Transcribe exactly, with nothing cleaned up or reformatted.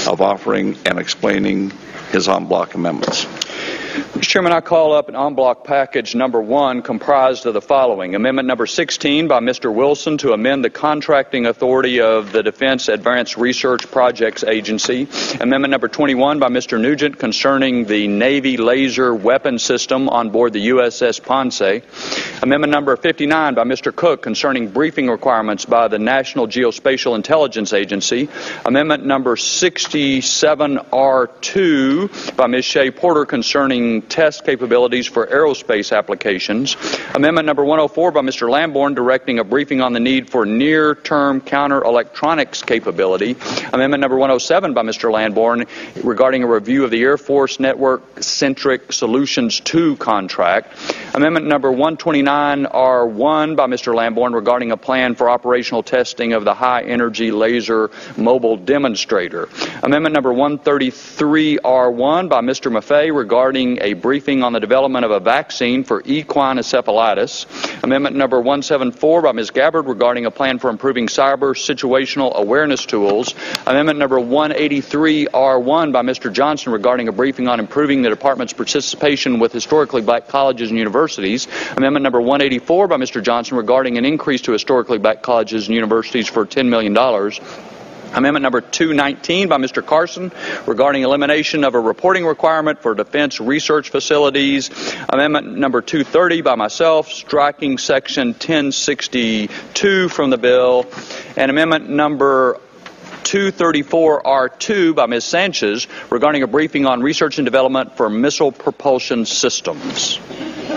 of offering and explaining his en bloc amendments. Mister Chairman, I call up an en bloc package number one comprised of the following. Amendment number sixteen by Mister Wilson to amend the contracting authority of the Defense Advanced Research Projects Agency. Amendment number twenty-one by Mister Nugent concerning the Navy laser weapon system on board the U S S Ponce. Amendment number fifty-nine by Mister Cook concerning briefing requirements by the National Geospatial Intelligence Agency. Amendment number sixty-seven R two by Miz Shea Porter concerning test capabilities for aerospace applications. Amendment number one oh four by Mister Lamborn directing a briefing on the need for near-term counter-electronics capability. Amendment number one oh seven by Mister Lamborn regarding a review of the Air Force Network-Centric Solutions two contract. Amendment number one twenty-nine R one by Mister Lamborn regarding a plan for operational testing of the high-energy laser mobile demonstrator. Amendment number one thirty-three R one by Mister Maffei regarding a briefing on the development of a vaccine for equine encephalitis. Amendment number one seventy-four by Miz Gabbard regarding a plan for improving cyber situational awareness tools. Amendment number one eighty-three R one by Mister Johnson regarding a briefing on improving the department's participation with historically black colleges and universities. Amendment number one eighty-four by Mister Johnson regarding an increase to historically black colleges and universities for ten million dollars. Amendment number two nineteen by Mister Carson regarding elimination of a reporting requirement for defense research facilities. Amendment number two thirty by myself, striking section ten sixty-two from the bill. And amendment number two thirty-four R two by Miz Sanchez regarding a briefing on research and development for missile propulsion systems.